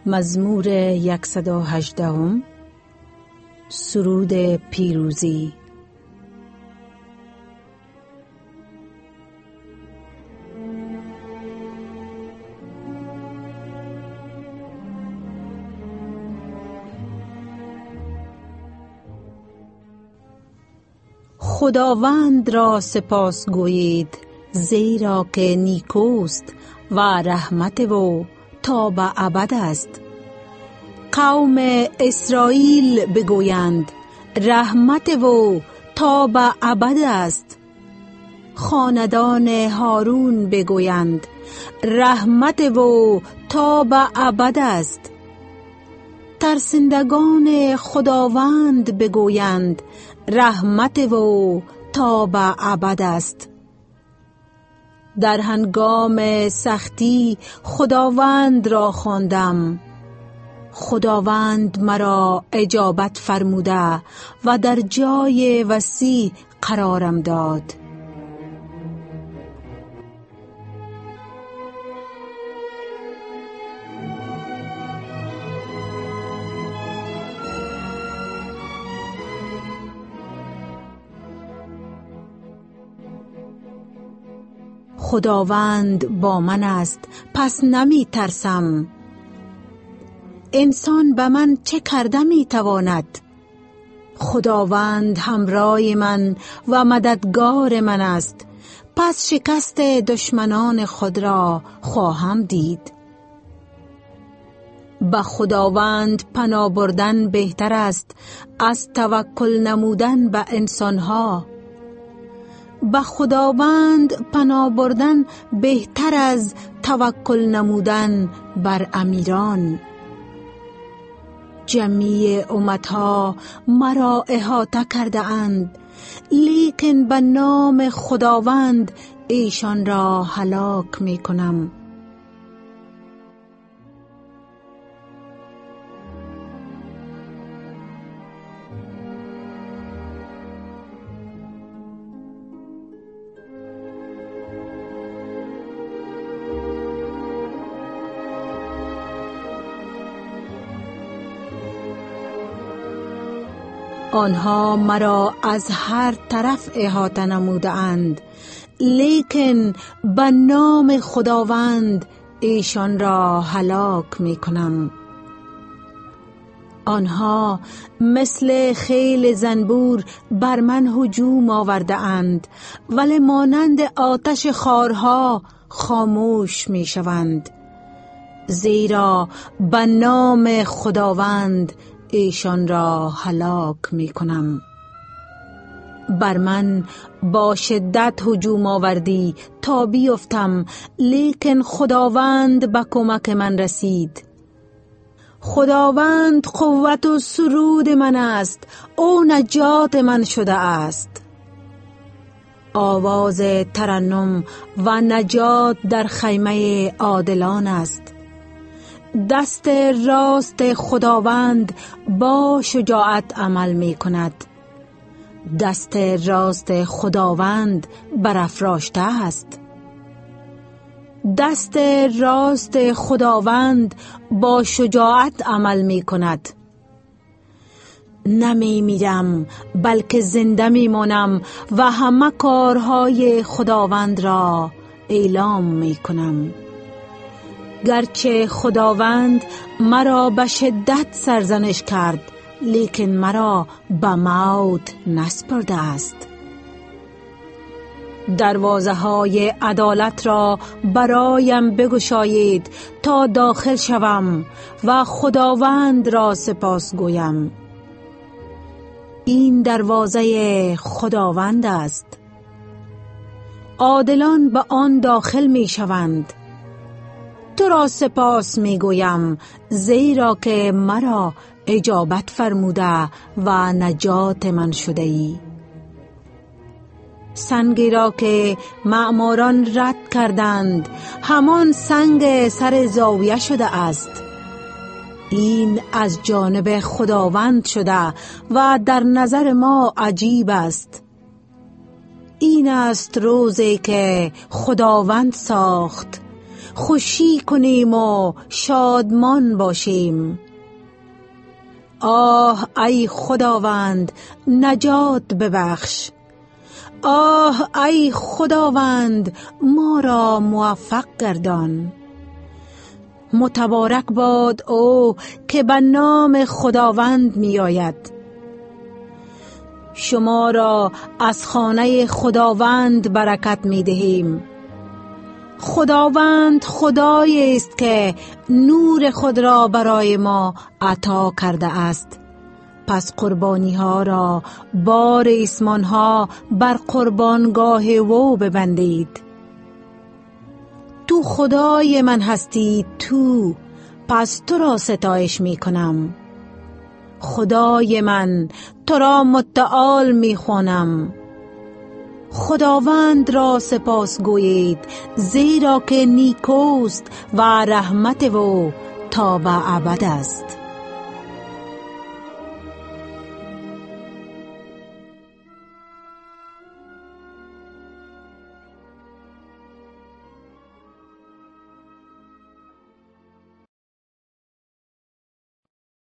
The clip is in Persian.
مزمور 118 سرود پیروزی. خداوند را سپاس گویید، زیرا که نیکوست و رحمت او تا به ابد است. قوم اسرائیل بگویند، رحمت او تا به ابد است. خاندان هارون بگویند، رحمت او تا به ابد است. ترسندگان خداوند بگویند، رحمت او تا به ابد است. در هنگام سختی خداوند را خواندم، خداوند مرا اجابت فرموده و در جای وسیع قرارم داد. خداوند با من است، پس نمی ترسم. انسان به من چه کرده می تواند؟ خداوند همراه من و مددگار من است، پس شکست دشمنان خود را خواهم دید. به خداوند پناه بردن بهتر است از توکل نمودن به انسانها. به خداوند پناه بردن بهتر از توکل نمودن بر امیران. جمیع امتها مرا احاطه کرده اند، لیکن به نام خداوند ایشان را هلاک می کنم. آنها مرا از هر طرف احاطه نموده اند، لیکن به نام خداوند ایشان را هلاک می کنم. آنها مثل خیل زنبور بر من هجوم آورده اند، ولی مانند آتش خارها خاموش می شوند. زیرا به نام خداوند ایشان را هلاک می کنم. بر من با شدت هجوم آوردی تا بیفتم، لیکن خداوند به کمک من رسید. خداوند قوت و سرود من است، او نجات من شده است. آواز ترنم و نجات در خیمه عادلان است. دست راست خداوند با شجاعت عمل می کند. دست راست خداوند برافراشته است. دست راست خداوند با شجاعت عمل می کند. نمی میرم بلکه زنده می مانم و همه کارهای خداوند را اعلام می کنم. گرچه خداوند مرا به شدت سرزنش کرد، لیکن مرا به موت نسپرده است. دروازه های عدالت را برایم بگشایید تا داخل شوم و خداوند را سپاس گویم. این دروازه خداوند است، عادلان به آن داخل می شوند. تو را سپاس می گویم، زیرا که مرا اجابت فرموده و نجات من شده ای. سنگی را که معماران رد کردند، همان سنگ سر زاویه شده است. این از جانب خداوند شده و در نظر ما عجیب است. این است روزی که خداوند ساخت، خوشی کنیم و شادمان باشیم. آه ای خداوند نجات ببخش، آه ای خداوند ما را موفق گردان. متبارک باد او که به نام خداوند می آید. شما را از خانه خداوند برکت می دهیم. خداوند خدایی است که نور خود را برای ما عطا کرده است. پس قربانی ها را با ریسمان ها بر قربانگاه او ببندید. تو خدای من هستی تو، پس تو را ستایش می کنم. خدای من تو را متعال می خوانم. خداوند را سپاس گویید، زیرا که نیکوست و رحمت او تا به ابد است.